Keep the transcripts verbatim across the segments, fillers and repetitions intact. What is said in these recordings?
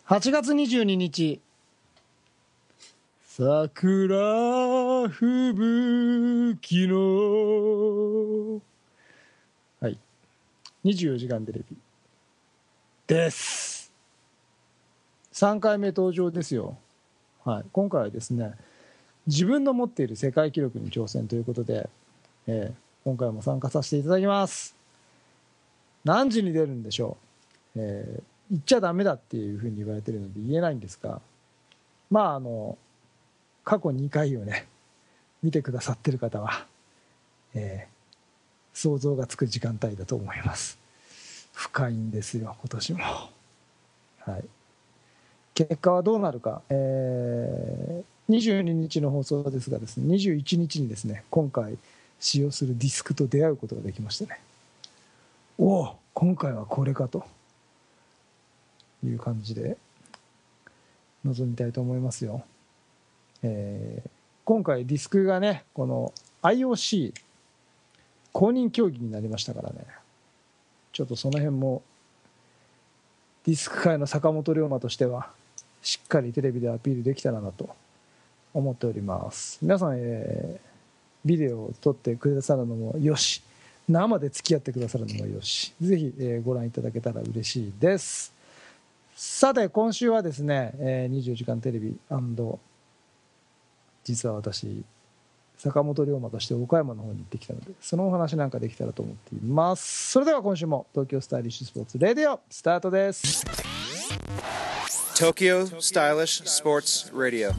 はちがつにじゅうににち、桜吹雪の、はい、にじゅうよじかんテレビです。さんかいめ登場ですよ。はい、今回はですね、自分の持っている世界記録に挑戦ということで、えー、今回も参加させていただきます。何時に出るんでしょう。えー、言っちゃダメだっていうふうに言われてるので言えないんですが、まああの過去にかいをね見てくださってる方は、えー、想像がつく時間帯だと思います。深いんですよ今年も。はい、結果はどうなるか、えー、にじゅうににちの放送ですがですね、にじゅういちにちにですね、今回使用するディスクと出会うことができましてね、おお今回はこれかという感じで臨みたいと思いますよ。えー、今回ディスクがね、この アイオーシー 公認競技になりましたからね、ちょっとその辺もディスク界の坂本龍馬としてはしっかりテレビでアピールできたらなと思っております。皆さん、えー、ビデオを撮ってくださるのもよし、生で付き合ってくださるのもよし、ぜひ、えー、ご覧いただけたら嬉しいです。さて今週はですね、えー、にじゅうよじかんテレビ&実は私坂本龍馬として岡山の方に行ってきたので、そのお話なんかできたらと思っています。それでは今週も東京スタイリッシュスポーツレディオスタートです。 Tokyo Stylish Sports Radio。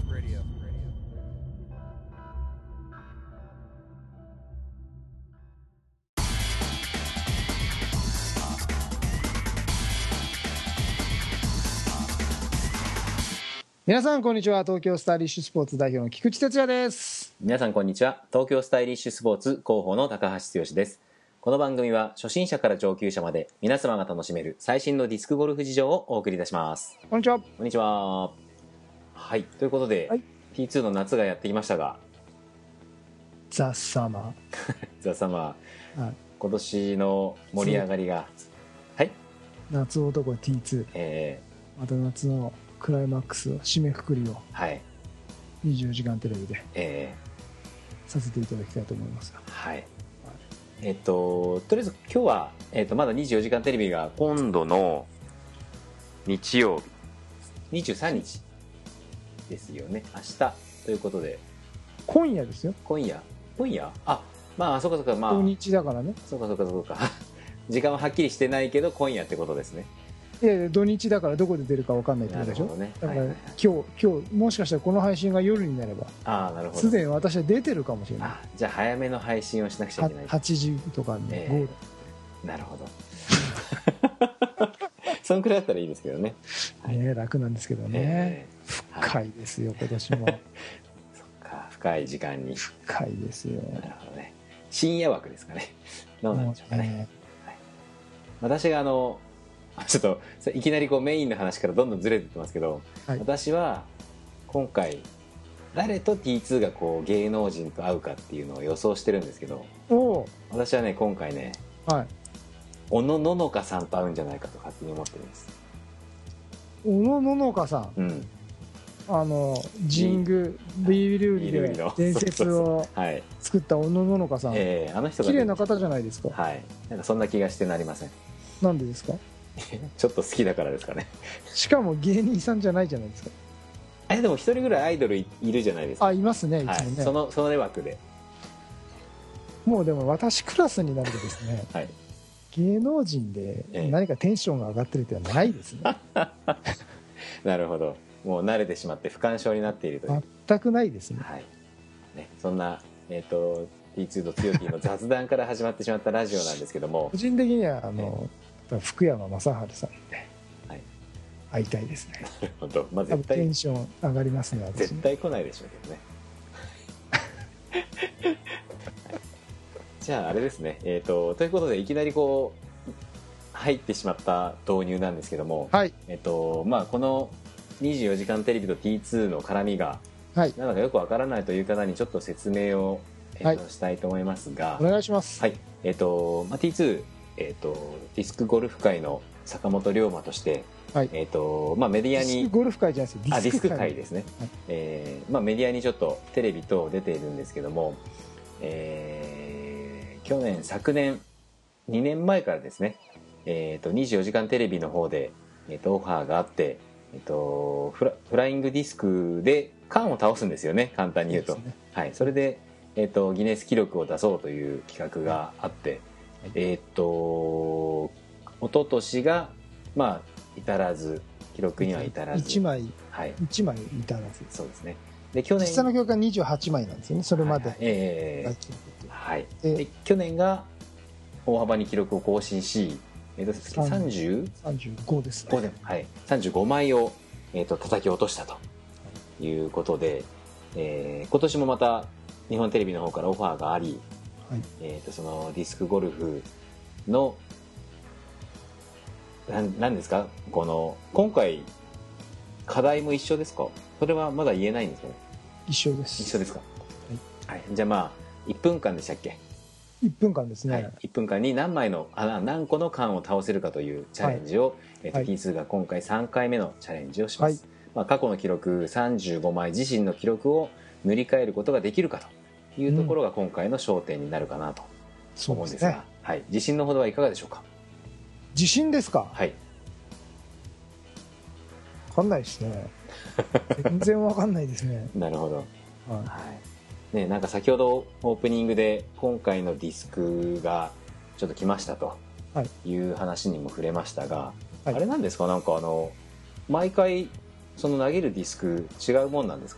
皆さんこんにちは。東京スタイリッシュスポーツ代表の菊池哲也です。 皆さんこんにちは。東京スタイリッシュスポーツ広報の高橋剛です。この番組は初心者から上級者まで皆様が楽しめる最新のディスクゴルフ事情をお送りいたします。 こんにちは。 こんにちは。はい、ということで、はい、ティーツー の夏がやってきましたが、 ザ・サマーザ・サマー、はい、今年の盛り上がりが、はい、夏男 ティーツー、えー、また夏のクライマックスを締めくくりを、はい、にじゅうよじかんテレビで、えー、させていただきたいと思いますが、 はい、えっととりあえず今日は、えっと、まだにじゅうよじかんテレビが今度の日曜日にじゅうさんにちですよね。明日ということで、 今夜ですよ。 今夜今夜あまあそうかそうか、まあ土日だからね。 そうかそうかそうか時間ははっきりしてないけど今夜ってことですね。 いやいや土日だからどこで出るか分かんないってことでしょ。ね、だから、はいはいはい、今日今日もしかしたらこの配信が夜になれば、あなるほど、すでに私は出てるかもしれない。あじゃあ早めの配信をしなくちゃいけない。はちじとかに、ね、ゴール。なるほどそんくらいだったらいいですけどね。 ね、楽なんですけどね、えー、深いですよ、はい、今年もそっか、深い時間に深いですよ。 なるほどね。深夜枠ですかね。どうなんでしょうかね、ね、はい、私があのちょっといきなりこうメインの話からどんどんずれてってますけど、はい、私は今回誰と ティーツー がこう芸能人と会うかっていうのを予想してるんですけど、お私はね今回ね、はい、小野ののかさんと会うんじゃないかと勝手に思ってるんです。 小野ののかさん、うん、あの神宮ビール売りで伝説を作った小野ののかさん、えー、あの人が綺麗な方じゃないですか。 はい、なんかそんな気がしてなりません。 なんでですか？ ちょっと好きだからですかね。 しかも芸人さんじゃないじゃないですか。 えでも一人ぐらいアイドル い, いるじゃないですか。 あいますね、いつもね、はい、 そのその枠でもうでも私クラスになるとですね、はい、芸能人で何かテンションが上がってるってのはないですね、ええ、 なるほど。もう慣れてしまって不干渉になっているという。 全くないですね、 はいね、そんな、えーと、ティーツー と強気の雑談から始まってしまったラジオなんですけども個人的にはあの、えー、福山雅治さんで、はい、会いたいですね。 なるほど、まあ、絶対テンション上がりますね。 絶対来ないでしょうけどねじゃああれですね、えーと、ということでいきなりこう入ってしまった導入なんですけども、はい、えーとまあ、このにじゅうよじかんテレビと ティーツー の絡みが、はい、なんだかよくわからないという方にちょっと説明を、えーとはい、したいと思いますが、 お願いします。 はい、えーとまあ、ティーツー、えーと、ディスクゴルフ界の坂本龍馬として、 はい、 えーとまあ、メディアにディスクゴルフ会じゃないですよ、 あディスク会ですね、 はい、 えーまあ、メディアにちょっとテレビ等出ているんですけども、えー去年昨年にねんまえからですね、えーとにじゅうよじかんテレビの方で、えーとオファーがあって、えーとフラ、フライングディスクで缶を倒すんですよね、簡単に言うと。 そうですね、はい、それで、えーとギネス記録を出そうという企画があって、はい、えっ、ー、と一昨年がまあ至らず、記録には至らず、 いちまい、 はい、 いちまい至らず、 そうですね。で去年実際の記録がにじゅうはちまいなんですよね、それまで、はい、 えーはい、で去年が大幅に記録を更新し、えー、とさんじゅうさんじゅうごですね、 はい、さんじゅうごまいを、えー、と叩き落としたということで、えー、今年もまた日本テレビの方からオファーがあり、はい、えー、とそのディスクゴルフのなんなんですか、この今回課題も一緒ですか？それはまだ言えないんですかね？ 一緒です。 一緒ですか？はい、はい、じゃあまあいっぷんかんでしたっけ？ いっぷんかんですね、はい、 いっぷんかんに何枚のあ何個の缶を倒せるかというチャレンジを、はい、えーと、T ツーが今回さんかいめのチャレンジをします、はい、まあ、過去の記録さんじゅうごまい、自身の記録を塗り替えることができるかというところが今回の焦点になるかなと思うんですが、うん、そうですね、はい、自信のほどはいかがでしょうか？ 自信ですか？ はい、 分かんないですね全然分かんないですねなるほど、 はいはいね、なんか先ほどオープニングで今回のディスクがちょっと来ましたという話にも触れましたが、はい、あれなんですか、なんかあの毎回その投げるディスク違うもんなんですか？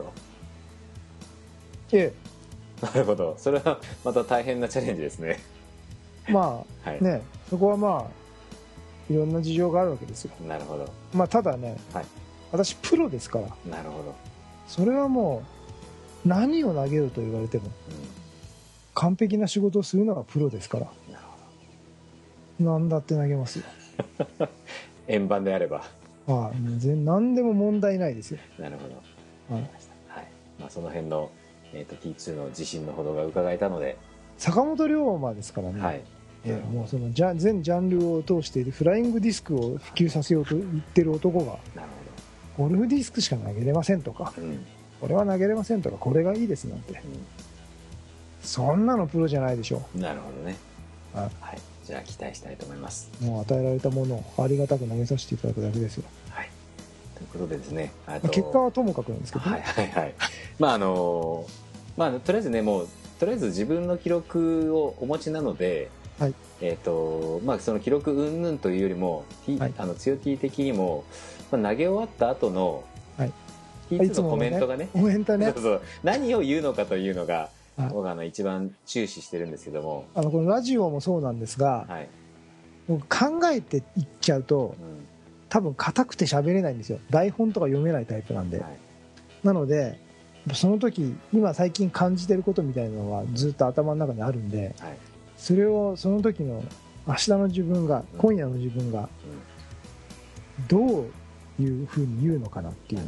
ええ、 なるほど、それはまた大変なチャレンジですねまあ、はい、ね、そこはまあいろんな事情があるわけですよ。 なるほど、 まあただね、はい、私プロですから。 なるほど、 それはもう何を投げると言われても、うん、完璧な仕事をするのがプロですから。なるほど、何だって投げますよ円盤であれば、 はい、全何でも問題ないですよ。 なるほど、はい、はい、まあ、その辺の、えーと、ティーツー の自信のほどが伺えたので、坂本龍馬ですからね、 はい、 えー、もうそのジャ全ジャンルを通してフライングディスクを普及させようと言ってる男が、なるほど、ゴルフディスクしか投げれませんとか、うん、これは投げれませんとか、これがいいですなんて、うん、そんなのプロじゃないでしょう。 なるほどね、はい、はい、じゃあ期待したいと思います。 もう与えられたものをありがたく投げさせていただくだけですよ。 はい、ということでですね、 あと結果はともかくなんですけどね、 はいはいはい、まああのまあとりあえずね、もうとりあえず自分の記録をお持ちなので、はい、えーとまあ、その記録云々というよりも、はい、あの強 T 的にも、まあ、投げ終わった後の、はい、T ツー のコメントがね、 コメントね、 そうそう、何を言うのかというのが、はい、僕はあの一番注視してるんですけども、 あのこのラジオもそうなんですが、はい、僕考えていっちゃうと、うん、多分硬くて喋れないんですよ。台本とか読めないタイプなんで、はい、なのでその時今最近感じてることみたいなのはずっと頭の中にあるんで、はい、それをその時の明日の自分が、うん、今夜の自分がどういうふうに言うのかなっていうのを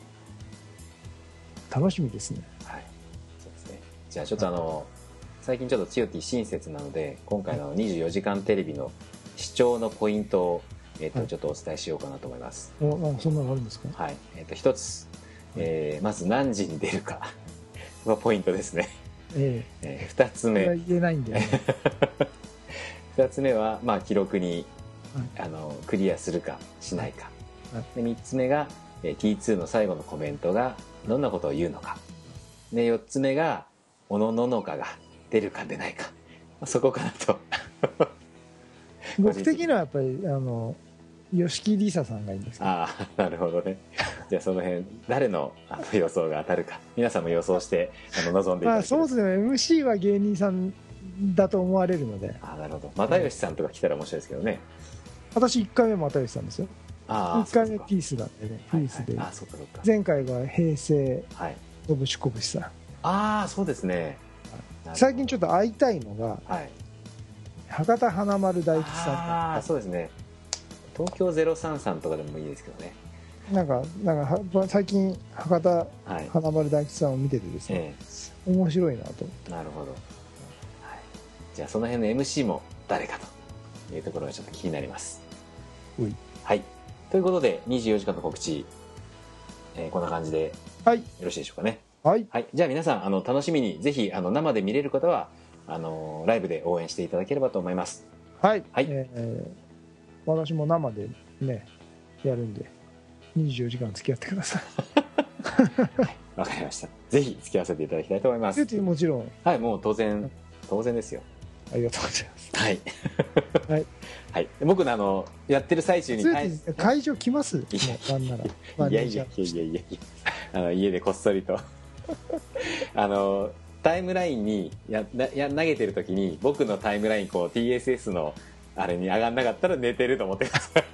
楽しみですね。 はい、そうですね。じゃあちょっとあの、はい、最近ちょっと強 T 親切なので、今回のにじゅうよじかんテレビの視聴のポイントを、えーとはい、ちょっとお伝えしようかなと思います。 お、そんなのあるんですか？ はい、えーと一つ、えー、まず何時に出るかがポイントですね。えーえー、ふたつめ、 言えないんだよねふたつめは、まあ、記録に、はい、あのクリアするかしないか、はい、でみっつめが、えー、ティーツー の最後のコメントがどんなことを言うのか、でよっつめがおのののかが出るか出ないか、まあ、そこかなと僕的にはやっぱりあの吉木りささんがいいんですけど。 ああ、なるほどね。じゃあその辺誰のあの予想が当たるか皆さんも予想してあの望んでいただきます。 まあそうですね、 エムシー は芸人さんだと思われるので。 ああ、なるほど。又吉さんとか来たら面白いですけどね。 私いっかいめ又吉さんですよ。あいっかいめピースなんでね、ピースで、はいはい、あ、そっかそっか。前回が平成のぶしこぶしさん、はい、 ああそうですね。 最近ちょっと会いたいのが、はい、博多華丸大吉さん。 ああそうですね。東京ゼロさんさんとかでもいいですけどね。 なんかなんか最近博多華丸大吉さんを見ててですね、はい、面白いなと。 なるほど、はい、じゃあその辺の エムシー も誰かというところがちょっと気になります。 うい、 はい、 ということでにじゅうよじかんの告知、えー、こんな感じでよろしいでしょうかね。 はい、 はい、じゃあ皆さんあの楽しみにぜひあの生で見れる方はあのライブで応援していただければと思います。 はい、 はい、 えー、私も生でねやるんでにじゅうよじかん付き合ってください。 わかりました。ぜひ付き合わせていただきたいと思います。 もちろん。 はい、もう当然当然ですよ。 ありがとうございます。 はい。 はい。 はい。僕のあのやってる最中に会場来ます。もうなんなら。 いやいやいやいやいやいや。あの家でこっそりとあのタイムラインにやや投げてる時に僕のタイムラインこう ティーエスエス のあれに上がんなかったら寝てると思ってください。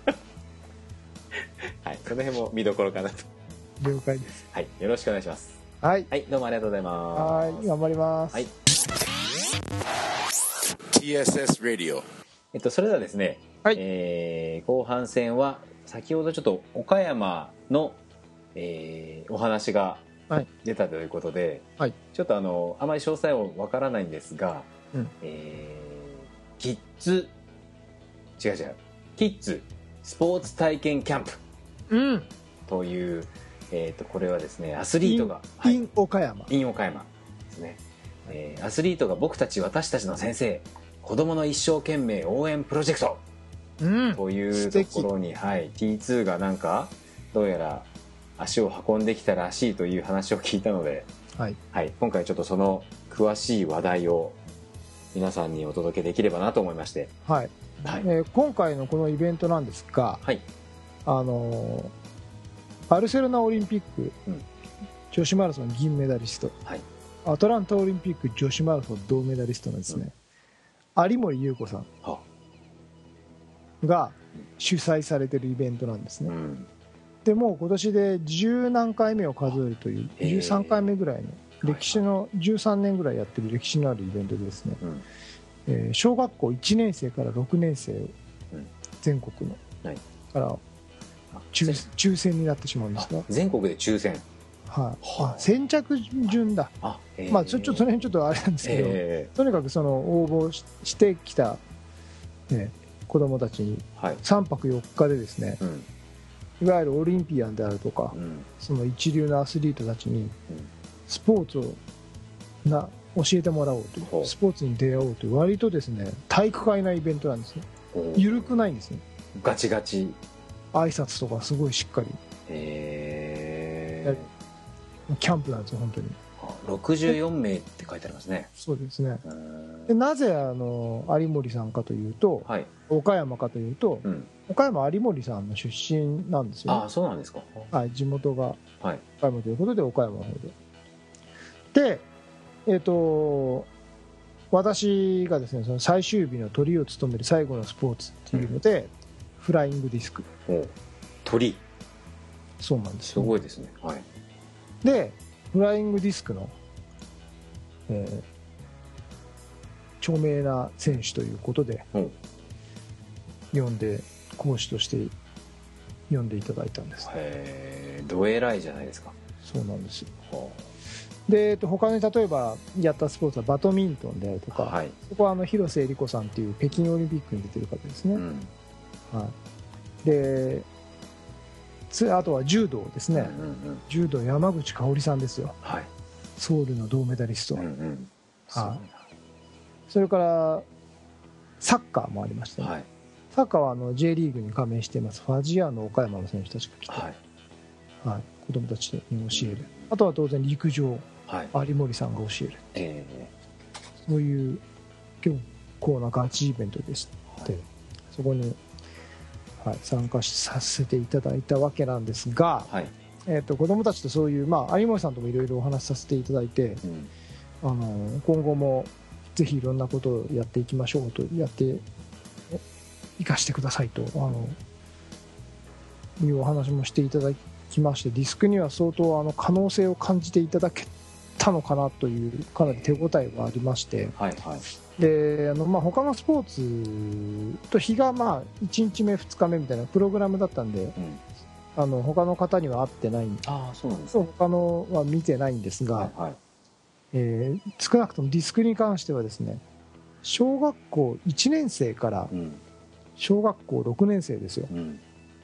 はい。その辺も見どころかなと。 了解です。 はい。よろしくお願いします。 はい。 はい。どうもありがとうございます。 はい。頑張ります。はい。 ティーエスエス Radio。 えっとそれではですね、 はい、 えー、後半戦は先ほどちょっと岡山の、えー、お話が出たということで、 はい、 ちょっとあのあまり詳細はわからないんですが、 うん、 えー、キッズ違う違うキッズスポーツ体験キャンプ、 うん、 という、えー、とこれはですねアスリートが in、はい、岡山 in 岡山ですね、えー、アスリートが僕たち私たちの先生子どもの一生懸命応援プロジェクト、うん、というところに、はい、ティーツー がなんかどうやら足を運んできたらしいという話を聞いたので、はいはい、今回ちょっとその詳しい話題を皆さんにお届けできればなと思いまして、 はいはい、えー、今回のこのイベントなんですが、はい、あのバルセロナオリンピック、うん、女子マラソン銀メダリスト、はい、アトランタオリンピック女子マラソン銅メダリストのですね、うん、有森裕子さんが主催されているイベントなんですね、うん、でもう今年で十何回目を数えるというじゅうさんかいめぐらいの歴史のじゅうさんねんぐらいやってる歴史のあるイベントでですね、うん、えー、小学校いちねん生からろくねん生を全国の、はい、から抽, 抽選になってしまうんですが、 全国で抽選、 はい、あ先着順だ、あ、えー、まあちょっとその辺ちょっとあれなんですけど、えー、とにかくその応募 し, してきた、ね、子どもたちにさんぱくよっかでですね、はい、いわゆるオリンピアンであるとか、うん、その一流のアスリートたちにスポーツをな教えてもらおうという、スポーツに出会おうという割とですね体育会なイベントなんですね。緩くないんですね。 ガチガチ挨拶とかすごいしっかり、 へー、キャンプなんですよ本当に。 ろくじゅうよんめいって書いてありますね。 そうですね。でなぜあの有森さんかというと、はい、岡山かというと、うん、岡山有森さんの出身なんですよ、ね、 ああそうなんですか。 はい、地元が岡山ということで岡山の方で、でえっ、ー、と私がですねその最終日のトリを務める最後のスポーツっていうので、うん、フライングディスク。 鳥。 そうなんですよ、 ね、すごいですね。はい。 でフライングディスクの、えー、著名な選手ということで、うん、読んで講師として読んでいただいたんです。 へー、どえらいじゃないですか。 そうなんですよ。はあ、で、えっと、他に例えばやったスポーツはバドミントンであるとか、はい、そこはあの広瀬絵里子さんっていう北京オリンピックに出てる方ですね、うん、はい、であとは柔道ですね、うんうんうん、柔道山口香織さんですよ、はい、ソウルの銅メダリスト、うんうん、はい、それからサッカーもありましたね、はい、サッカーはあの J リーグに加盟していますファジアーノ岡山の選手たちが来て、はいはい、子供たちに教える、うん、あとは当然陸上、はい、有森さんが教える、えー、そういう結構なガチイベントでして、はい、そこにはい、参加させていただいたわけなんですが、はい、えー、と子どもたちとそういう、まあ、有森さんともいろいろお話しさせていただいて、うん、あの今後もぜひいろんなことをやっていきましょうと、やって生かしてくださいとあのいうお話もしていただきまして、ディスクには相当あの可能性を感じていただけたのかなというかなり手応えがありまして、はいはい、であのまあ他のスポーツと日がまあいちにちめふつかめみたいなプログラムだったんで、うん、あの他の方には会ってないんで、あ、そうなんですね、他のは見てないんですが、はいはい、えー、少なくともディスクに関してはですね小学校いちねん生から小学校ろくねん生ですよ、うん、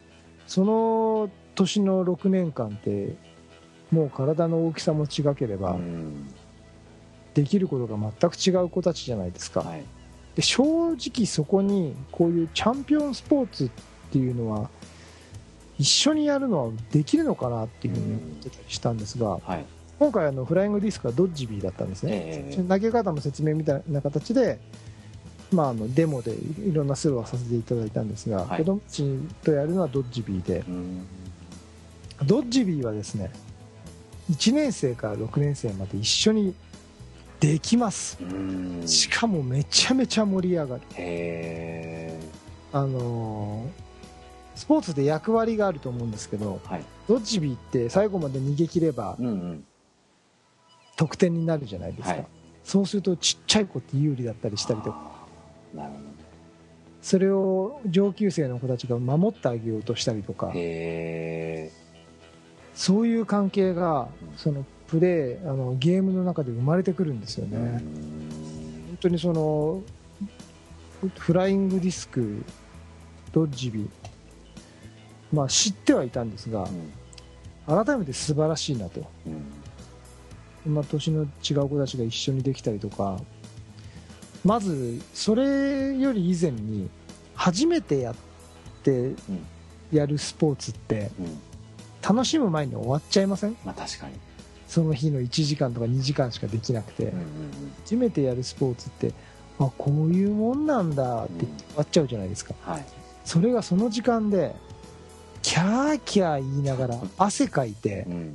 その年のろくねんかんってもう体の大きさも違ければ、うん、できることが全く違う子たちじゃないですか、はい、で正直そこにこういうチャンピオンスポーツっていうのは一緒にやるのはできるのかなっていうふうに思ってたりしたんですが、はい、今回あのフライングディスクはドッジビーだったんですね、えー、投げ方の説明みたいな形で、まあ、あのデモでいろんなスローはさせていただいたんですが、はい、子供たちとやるのはドッジビーで、ドッジビーはですねいちねん生からろくねん生まで一緒にできます。しかもめちゃめちゃ盛り上がる。へー、あのースポーツで役割があると思うんですけど、はい、ドッジビーって最後まで逃げ切れば得点になるじゃないですか、はい、そうするとちっちゃい子って有利だったりしたりとか、なるほど、それを上級生の子たちが守ってあげようとしたりとか、へー、そういう関係がそのプレーあのゲームの中で生まれてくるんですよね。本当にそのフライングディスク、ドッジビー、まあ、知ってはいたんですが、うん、改めて素晴らしいなと、うん、まあ、年の違う子たちが一緒にできたりとか、まずそれより以前に初めてやってやるスポーツって、うん、楽しむ前に終わっちゃいません？ まあ、確かにその日のいちじかんとかにじかんしかできなくて、うんうんうん、初めてやるスポーツってあこういうもんなんだって終わっちゃうじゃないですか、うんはい、それがその時間でキャーキャー言いながら汗かいて、うん、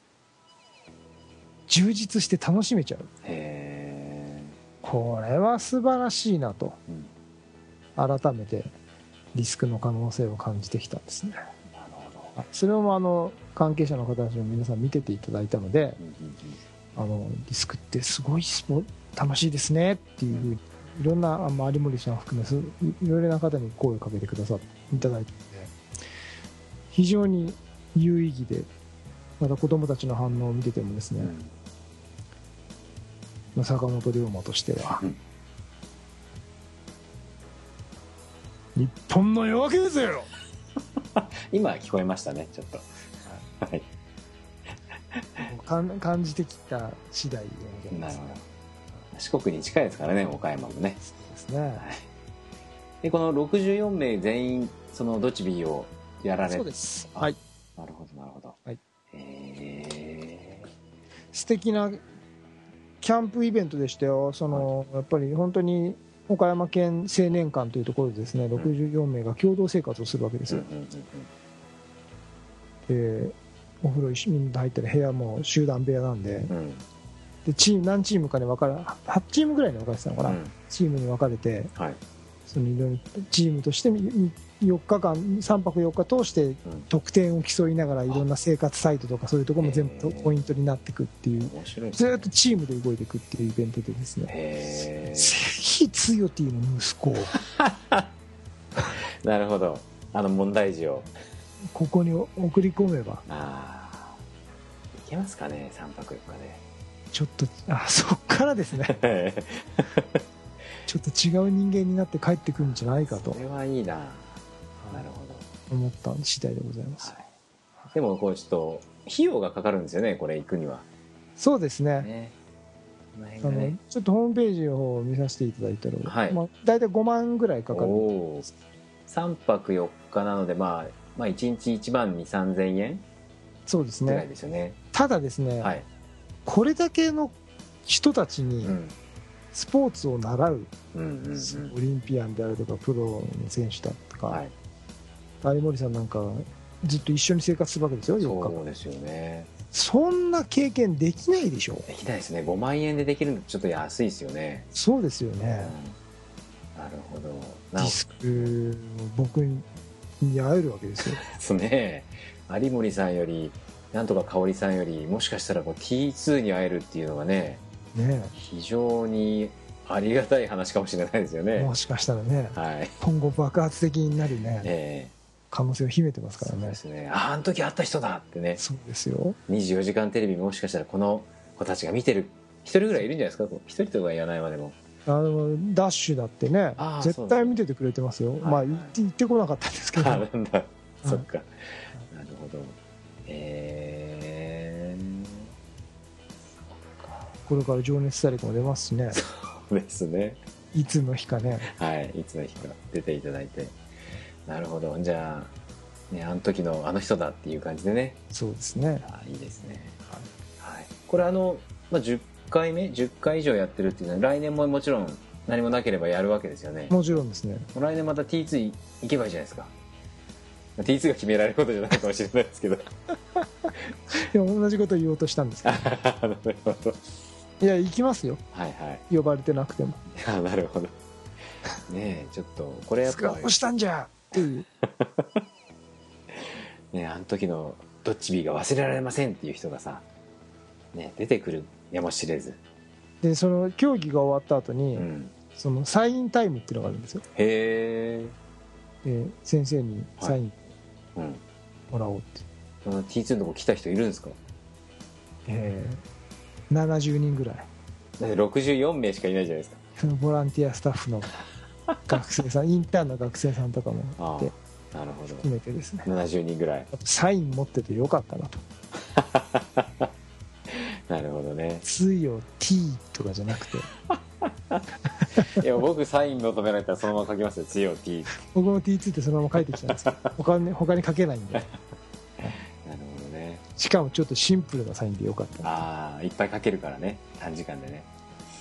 充実して楽しめちゃう。へー、これは素晴らしいなと、うん、改めてリスクの可能性を感じてきたんですね。なるほど。それをあの関係者の方たちの皆さん見てていただいたので、うんうんうん、あのリスクってすごいスポ楽しいですねっていうふうにいろんな有森さん含めいろいろな方に声をかけてくださっていただいて、非常に有意義で、また子どもたちの反応を見ててもですね、うん、坂本龍馬としては、うん、日本の夜明けですよ今聞こえましたね、ちょっと、はい、 感じてきた次第でございます。 なるほど。四国に近いですからね、岡山もね。 そうですね、はい、 でこのろくじゅうよんめい全員そのドチビーをやられて、 そうです、はい、 なるほどなるほど、はい、 へー、素敵なキャンプイベントでしたよ。その、はい、やっぱり本当に岡山県青年館というところでですね、ろくじゅうよんめいが共同生活をするわけですよ、うんうんうんうん、でお風呂みんな入ったり部屋も集団部屋なんで、うん、でチーム何チームかに分かれはちチームぐらいに分かれてたのかな、うん、チームに分かれて、はい、そのいろいろチームとしてよっかかんさんぱくよっか通して得点を競いながらいろんな生活サイトとかそういうところも全部ポイントになっていくっていう、ずっとチームで動いていくっていうイベントでですね、ぜひつよティの息子をなるほど、あの問題児をここに送り込めば、 あいけますかね、さんぱくよっかでちょっとあそっからですねちょっと違う人間になって帰ってくるんじゃないかと。 それはいいな、なるほど、 思った次第でございます、 はい、でもこうちょっと費用がかかるんですよね、これ行くには。 そうですね、ね、あのちょっとホームページの方を見させていただいたら、はい、まあ、大体ごまんぐらいかかる。おさんぱくよっかなので、まあ、まあいちにちいちまんにせんさんぜんえん。 そうですね、 ぐらいですよね。ただですね、はい、これだけの人たちにスポーツを習う、うんうんうんうん、オリンピアンであるとかプロの選手だとか、はい、有森さんなんかずっと一緒に生活するわけですよ、よっか。 そうですよね。 そんな経験できないでしょ。 できないですね。ごまんえんでできるのちょっと安いですよね。 そうですよね、 うん、なるほど。 ディスク僕に会えるわけですよそうね、有森さんよりなんとか香織さんよりもしかしたらこう ティーツー に会えるっていうのがね、ね、非常にありがたい話かもしれないですよね。 もしかしたらね、はい、今後爆発的になるね、えー、可能性を秘めてますからね。 そうですね、ああの時会った人だってね。 そうですよ。 にじゅうよじかんテレビもしかしたらこの子たちが見てるひとりぐらいいるんじゃないですか。ひとりとか言わないまでも、あのダッシュだってね絶対見ててくれてますよ。はい、まあ言って、言ってこなかったんですけど、 あなんだそっか、なるほど。えー、そっか。 これから情熱大陸も出ますしね。 そうですね。 いつの日かね。 はい、いつの日か出ていただいて。なるほど。じゃあ、ね、あの時のあの人だっていう感じでね。 そうですね。 あ、いいですね。はい。はい、これあの、まあ、じゅっかいめじゅっかい以上やってるっていうのは来年ももちろん何もなければやるわけですよね。 もちろんですね。 来年また ティーツー 行けばいいじゃないですか。 ティーツー が決められることじゃないかもしれないですけど。 でも同じこと言おうとしたんですけどなるほど。 いや行きますよ、 はいはい、 呼ばれてなくても。 あ、なるほどね。えちょっとこれやっぱスカッとしたんじゃっていうね、あの時のドッチビーが忘れられませんっていう人がさ、ね、出てくるやもしれず。 でその競技が終わった後に、 うん、 そのサインタイムっていうのがあるんですよ。 へえー、先生にサインもらおうって、 はい、うん、ティーツー のとこ来た人いるんですか？ えー、ななじゅうにんぐらい。 だってろくじゅうよんめいしかいないじゃないですか。 そのボランティアスタッフの学生さんインターンの学生さんとかもいて、 あ、なるほど、 含めてですね、 ななじゅうにんぐらい。 サイン持っててよかったなと。 なるほどね。 強 T とかじゃなくていや僕サイン求められたらそのまま書きますよ、強 T。 僕も ティーツー ってそのまま書いてきたんですけど他に、他に書けないんで。 なるほどね。 しかもちょっとシンプルなサインでよかったな。 ああ、いっぱい書けるからね、短時間でね。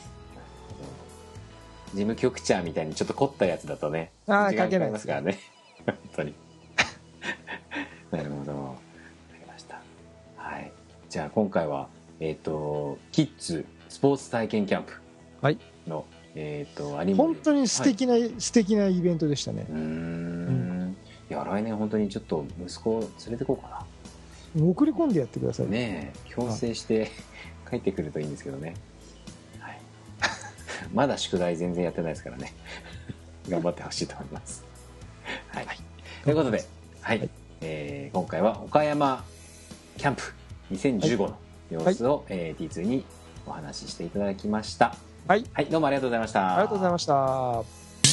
事務局長みたいにちょっと凝ったやつだとね、 ああ時間書けないかかりますからね。本当に。なるほど、わかりました。はい。じゃあ今回はえっ、ー、とキッズスポーツ体験キャンプの、はい、えっ、ー、とアニメ本当に素敵な、はい、素敵なイベントでしたね。 うーん、うん、いや来年本当にちょっと息子を連れてこうかな。送り込んでやってくださいね。え、強制して帰ってくるといいんですけどね。はい、まだ宿題全然やってないですからね。頑張ってほしいと思います。はい、はい、ということで、はい、はい、えー、今回は岡山キャンプにせんじゅうごの様子を、はい、えー、ティーツー にお話ししていただきました。はい、はい、どうもありがとうございました。 ありがとうございました。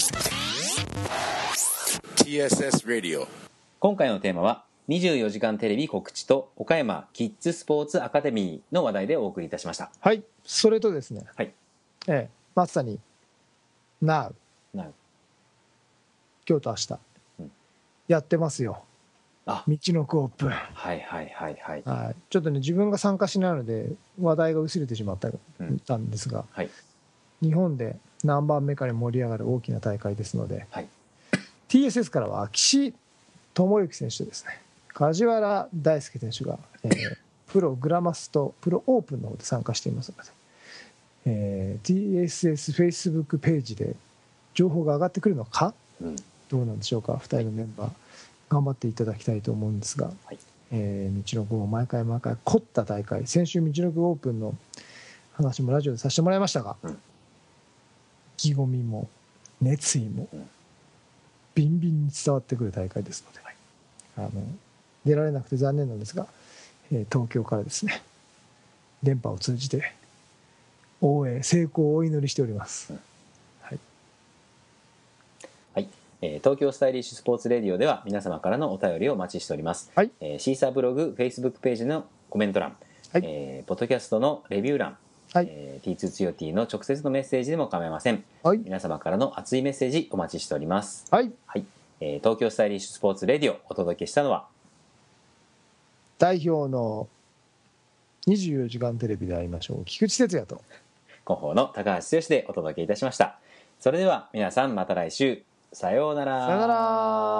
ティーエスエス Radio。 今回のテーマはにじゅうよじかんテレビ告知と岡山キッズスポーツアカデミーの話題でお送りいたしました。 はい、それとですね、はい、ええ、まさに Now、 Now 今日と明日、うん、やってますよ。あ、道のくオープン。 はいはいはいはい、 はい、ちょっとね自分が参加しないので話題が薄れてしまった、うん、たんですが、はい、日本で何番目かに盛り上がる大きな大会ですので、はい、ティーエスエス からは岸智之選手とですね梶原大輔選手が、えー、プログラマスとプロオープンの方で参加していますので、えー、ティーエスエス フェイスブックページで情報が上がってくるのか、うん、どうなんでしょうか。ふたりのメンバー頑張っていただきたいと思うんですが、はい、えー、道のくを毎回毎回凝った大会、先週道のくオープンの話もラジオでさせてもらいましたが、うん、意気込みも熱意もビンビンに伝わってくる大会ですので、はい、あの出られなくて残念なんですが、えー、東京からですね電波を通じて応援成功をお祈りしております。うん、はいはい、えー、東京スタイリッシュスポーツレディオでは皆様からのお便りをお待ちしております。はい、えー、シーサーブログ、フェイスブックページのコメント欄、はい、えー、ポッドキャストのレビュー欄、はい、えー、ティーツー つよティーの直接のメッセージでも構いません。はい、皆様からの熱いメッセージお待ちしております。はい、はい、えー、東京スタイリッシュスポーツレディオお届けしたのは代表のにじゅうよじかんテレビで会いましょう菊池哲也と広報の高橋剛でお届けいたしました。それでは皆さんまた来週、さようなら。 さようなら。